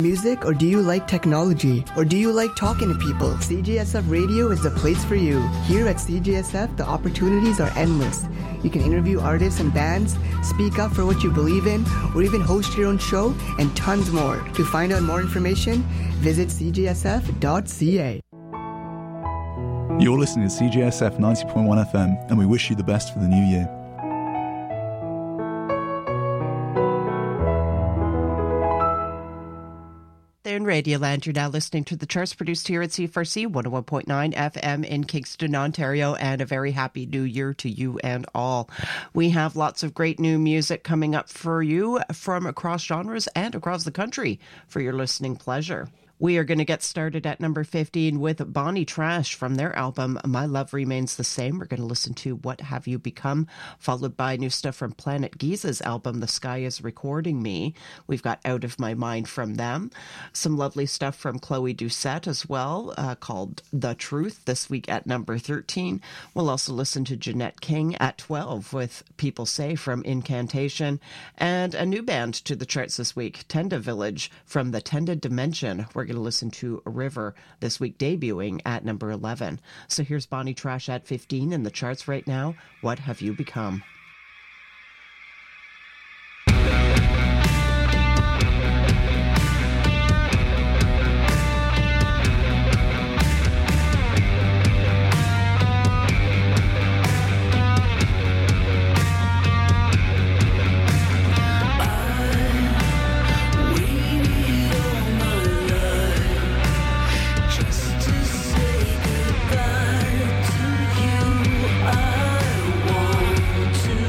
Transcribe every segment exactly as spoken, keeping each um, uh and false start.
Music, or do you like technology? Or do you like talking to people? C J S F Radio is the place for you. Here at C J S F, the opportunities are endless. You can interview artists and bands, speak up for what you believe in, or even host your own show, and tons more. To find out more information, visit c j s f dot c a. You're listening to C J S F ninety point one F M, and we wish you the best for the new year. In Radioland, you're now listening to the charts produced here at C F R C one oh one point nine F M in Kingston, Ontario, and a very happy new year to you and all. We have lots of great new music coming up for you from across genres and across the country for your listening pleasure. We are going to get started at number fifteen with Bonnie Trash from their album My Love Remains the Same. We're going to listen to What Have You Become, followed by new stuff from Planet Giza's album The Sky Is Recording Me. We've got Out of My Mind from them. Some lovely stuff from Chloe Doucette as well, uh, called The Truth, this week at number thirteen. We'll also listen to Jeanette King at twelve with People Say from Incantation. And a new band to the charts this week, Tenda Village from the Tenda Dimension. We're going to listen to River this week, debuting at number eleven. So here's Bonnie Trash at fifteen in the charts right now. What Have You Become? To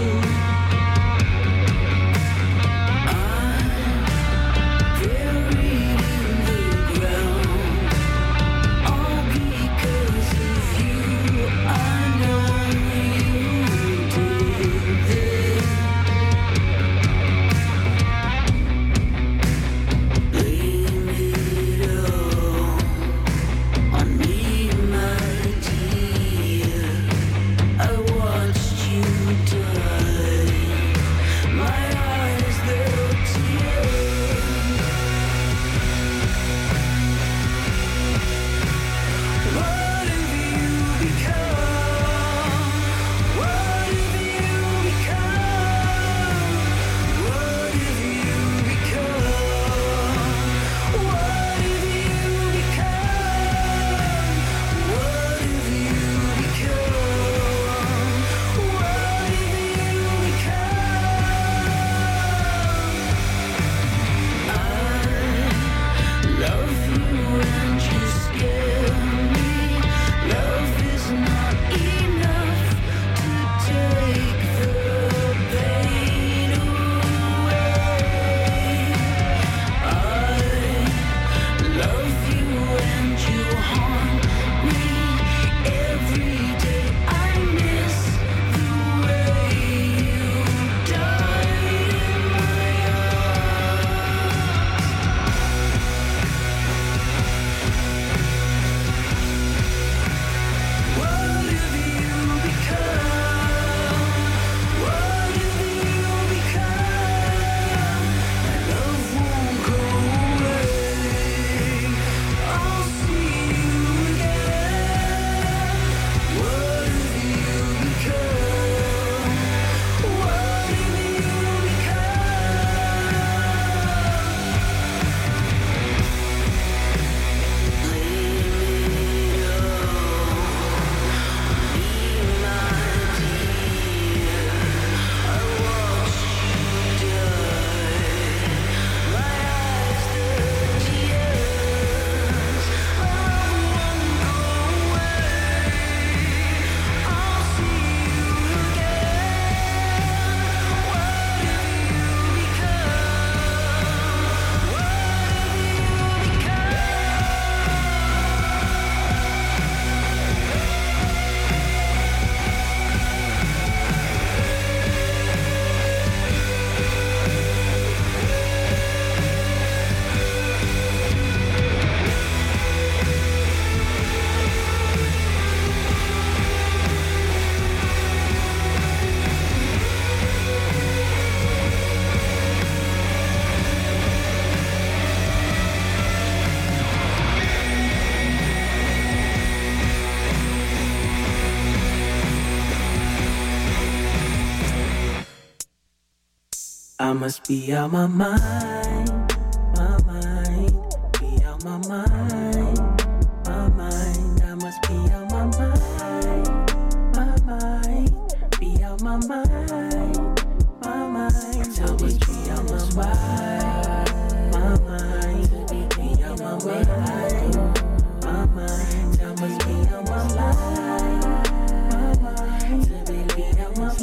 I must be out my mind, my mind, be out my mind, my mind. I must be out my mind, my mind, be out my mind, my mind. I must be out my mind, my mind, be out my mind, my mind. I must be out my mind, my mind, be out my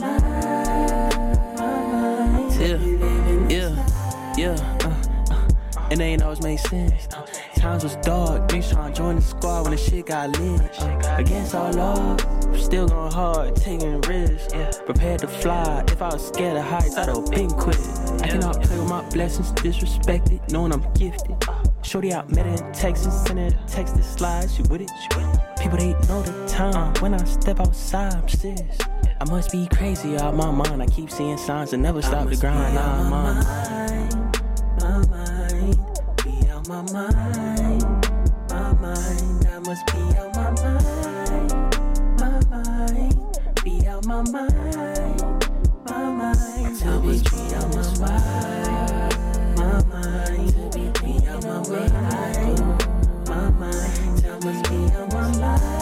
mind. Yeah, yeah, yeah, uh, uh, it ain't always made sense. Uh, times was dark, niggas tryna join the squad when the shit got lit. Uh, against all odds, still going hard, taking risks. Yeah. Prepared to fly, if I was scared of heights, I'd have been quit. I cannot play with my blessings, disrespected, knowing I'm gifted. Shorty out, met her in Texas, sent her a text that slides, she with it, she with it. People, they know the time, when I step outside, I'm serious. I must be crazy out my mind. I keep seeing signs that never stop the grind. Nah, I'm on my mind, be out my mind, my mind. I must be out my mind, my mind, be out my mind, my mind. I must be out my mind, my mind, be out my mind, my mind. I must be out my mind.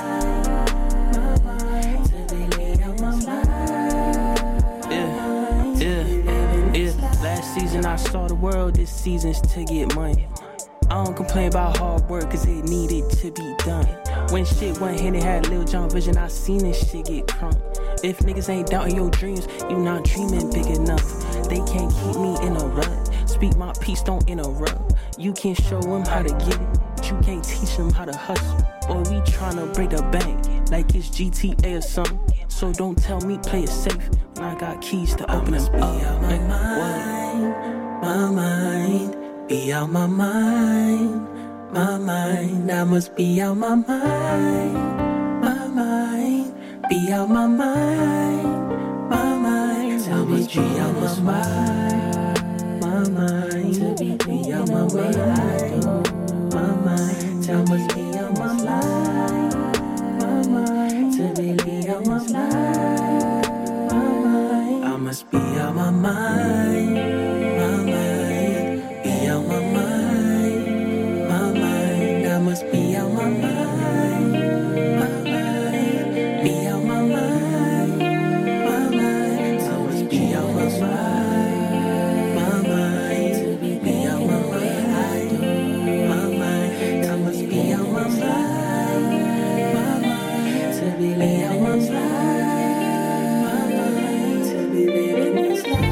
Last season I saw the world, this season's to get money. I don't complain about hard work, cause it needed to be done. When shit went hit, it had Lil Jon vision, I seen this shit get crunk. If niggas ain't doubting your dreams, you not dreaming big enough. They can't keep me in a rut. Speak my peace, don't interrupt. You can show them how to get it, but you can't teach them how to hustle. Or we tryna break the bank, like it's G T A or something. So don't tell me play it safe when I got keys to open them up. Out my like, mind, what? My mind, be out my mind, my mind. I must be out my mind, my mind, be out my mind, my mind. I must be out my mind, my mind, be out my mind, my mind. I must be out my mind, my mind, to be out my mind, my mind. I must be out my mind, my mind, be out my mind, my mind. I must be out my mind, my mind, be out my mind, my mind. I must be out my mind, my mind, be out my mind, my mind. I must be out my mind, my mind, to be out my mind, my mind, to be living this life.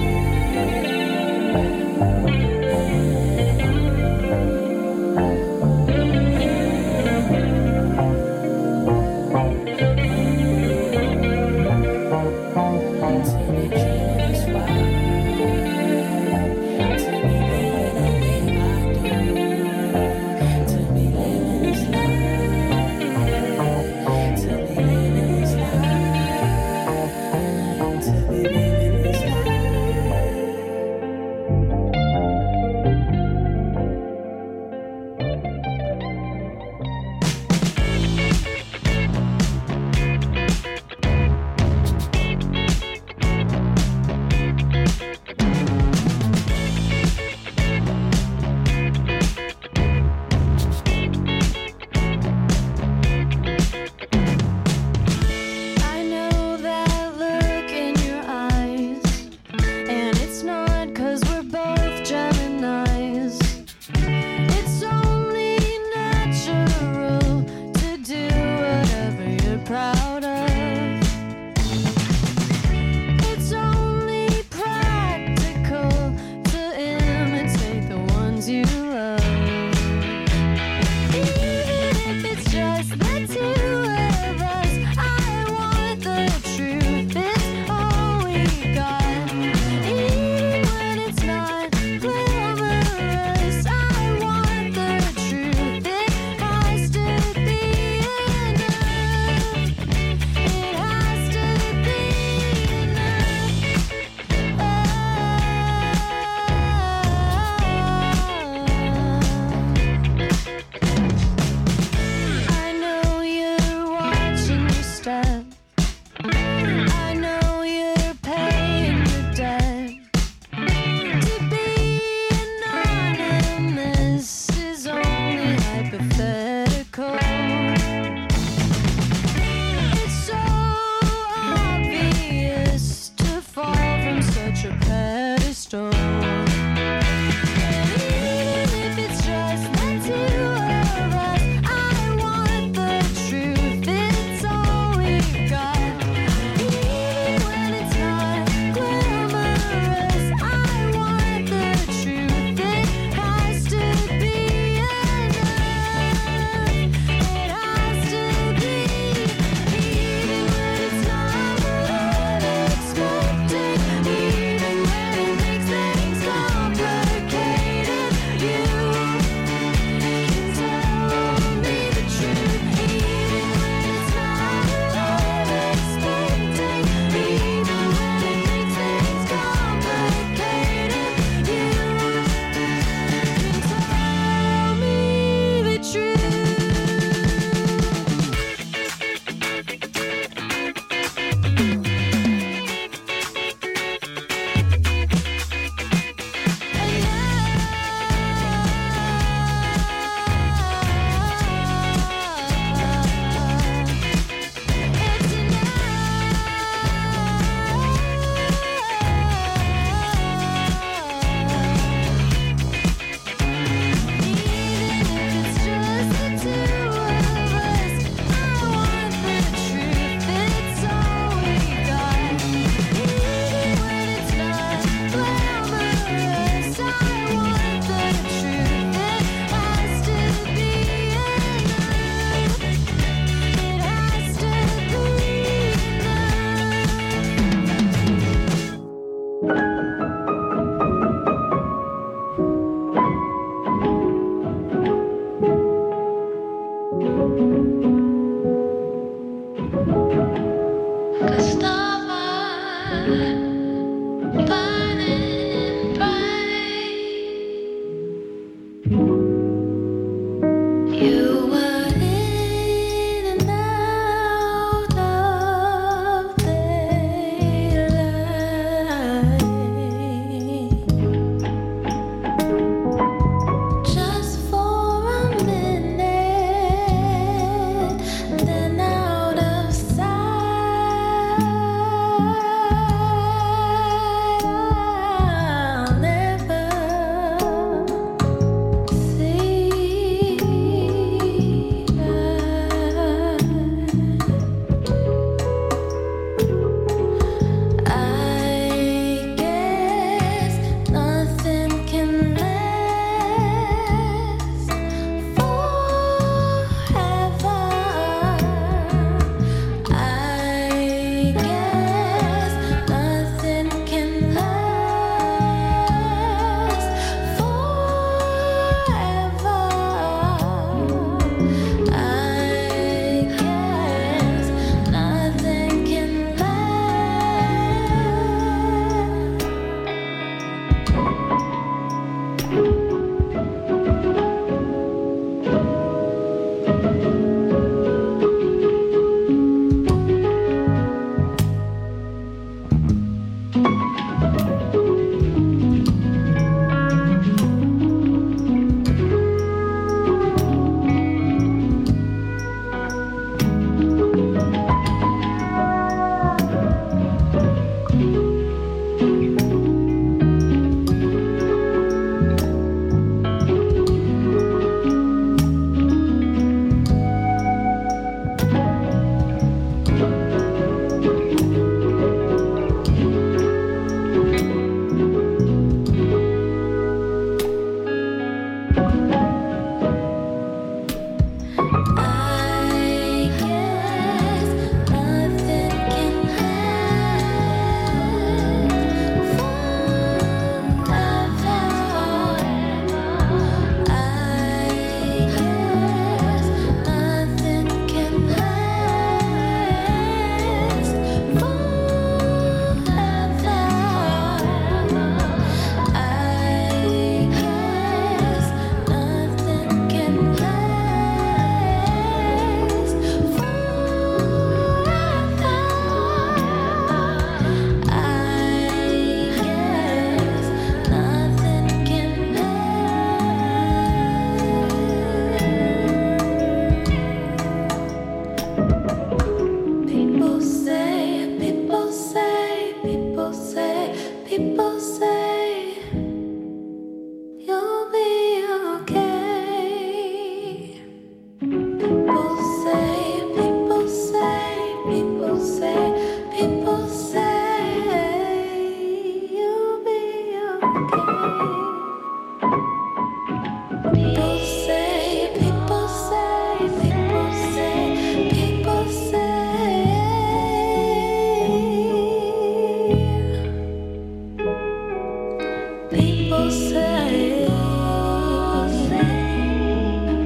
It's only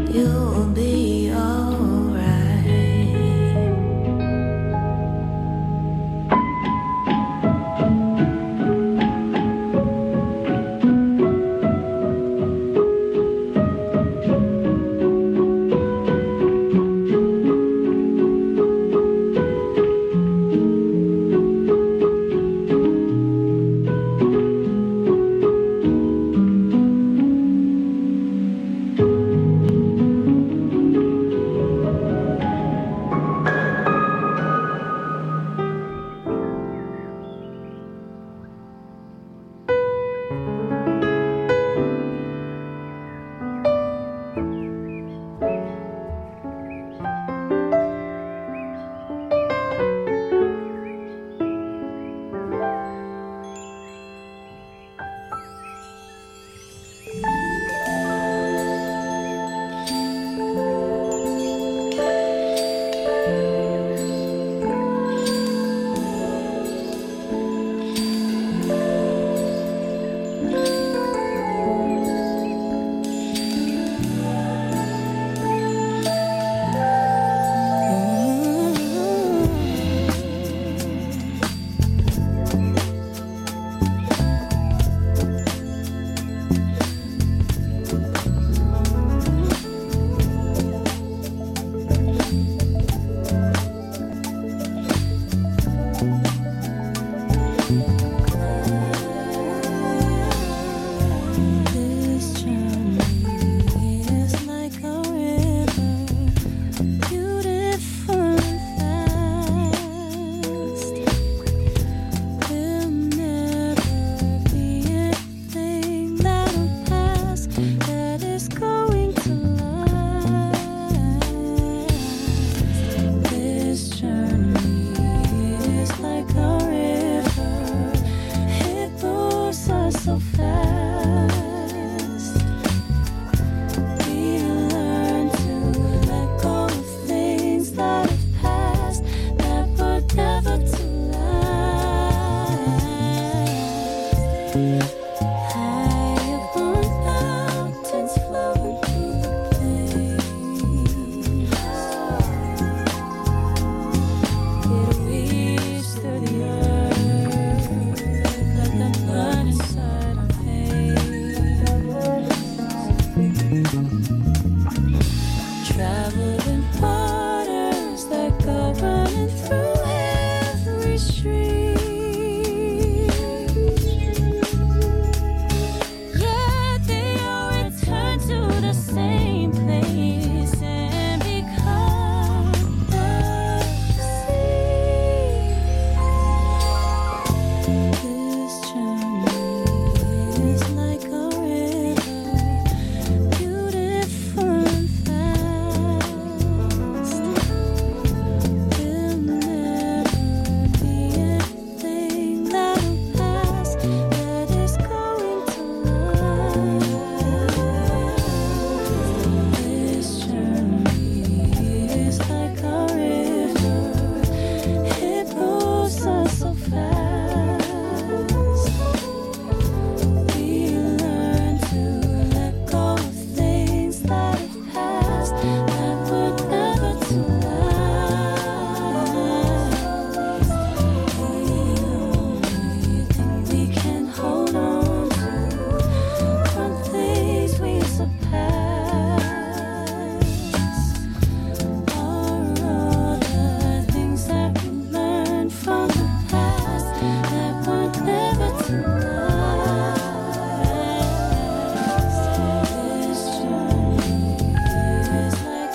Like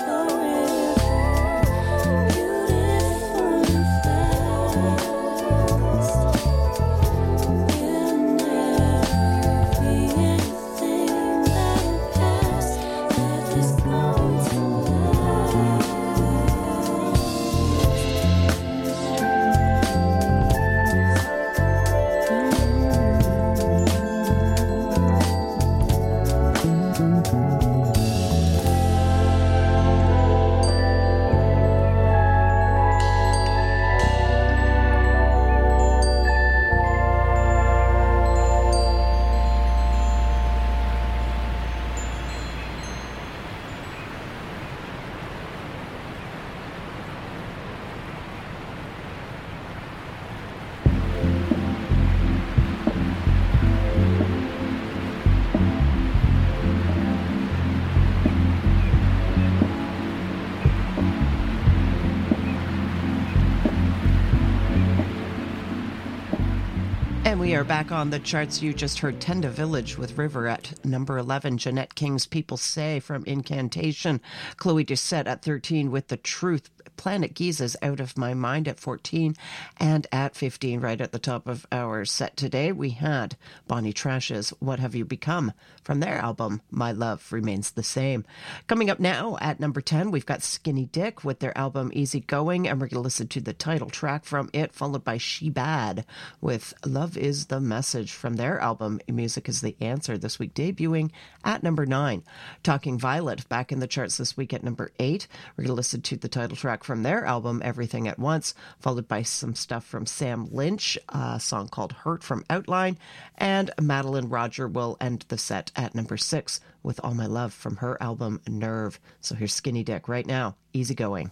And we are back on the charts. You just heard Tenda Village with River at number eleven. Jeanette King's People Say from Incantation. Chloe Doucette at thirteen with The Truth. Planet Giza's Out of My Mind at fourteen. And at fifteen, right at the top of our set today, we had Bonnie Trash's What Have You Become from their album My Love Remains the Same. Coming up now at number ten, we've got Skinny Dick with their album Easy Going, and we're going to listen to the title track from it, followed by She Bad with Love Is the Message from their album Music Is the Answer, this week debuting at number nine. Talking Violet back in the charts this week at number eight. We're going to listen to the title track from their album Everything at Once, followed by some stuff from Sam Lynch, a song called Hurt from Outline, and Madeline Roger will end the set at number six with All My Love from her album Nerve. So here's Skinny Dick right now, Easy Going.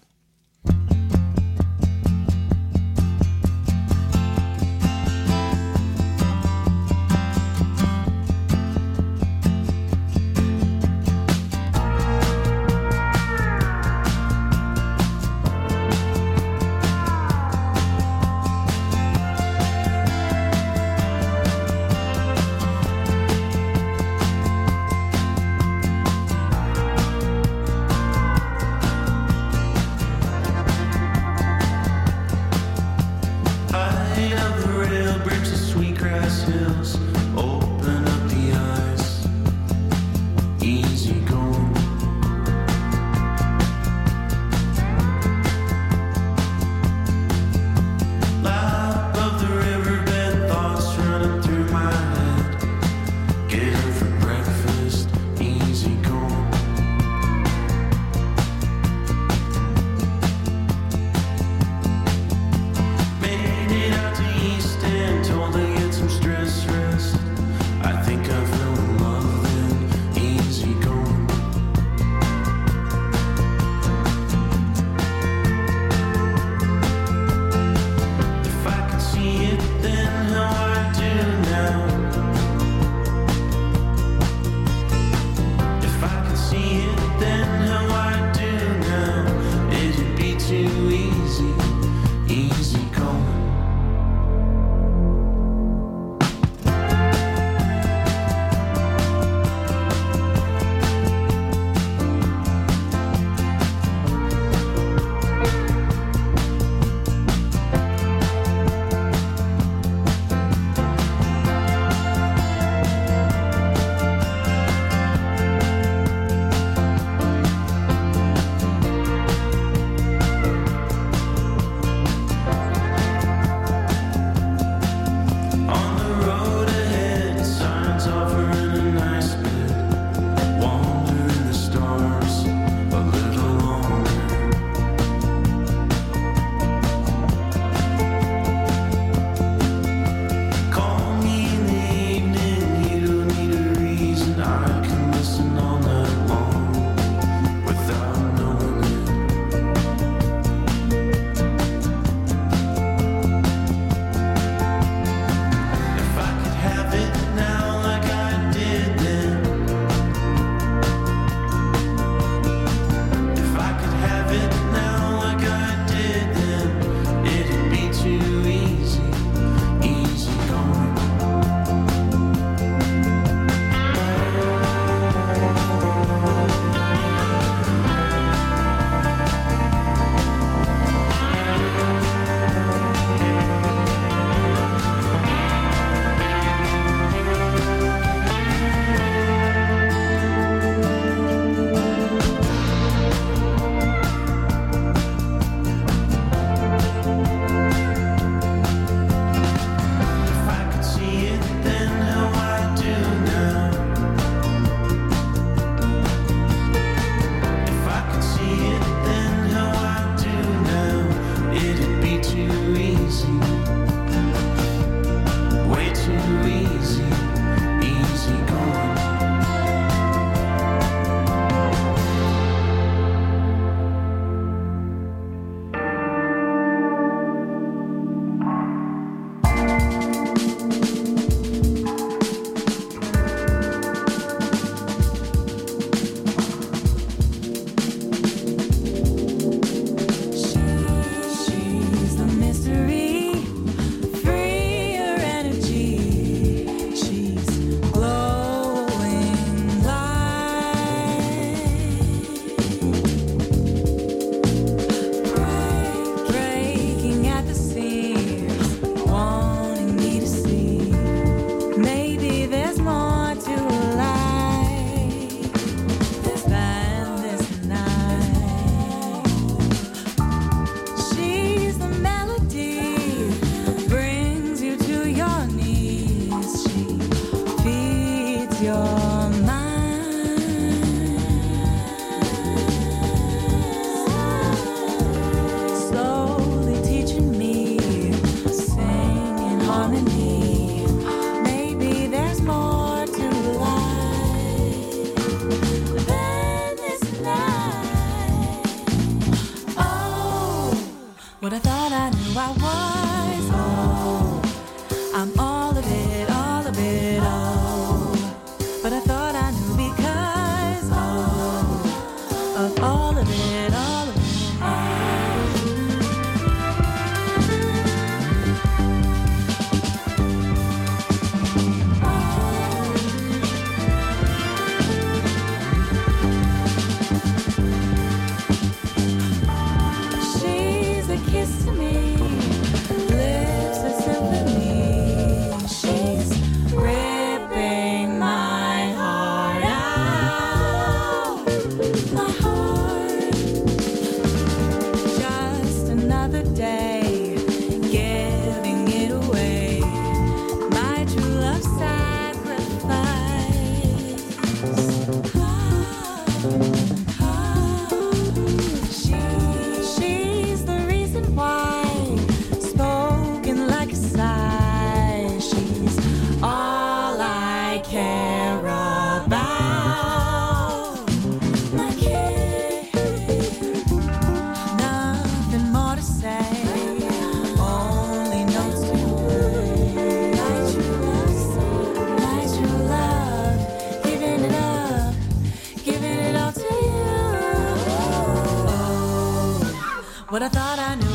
all of it, all of it. She's a kiss to me, lips a symphony. She's ripping my heart out, my heart. Just another day, giving it away. My true love sacrifice. She, she's the reason why, spoken like a sigh. She's all I care about. My kid, nothing more to say, only notes to play. My true love, my true love, giving it up, giving it all to you. Oh, what I thought I knew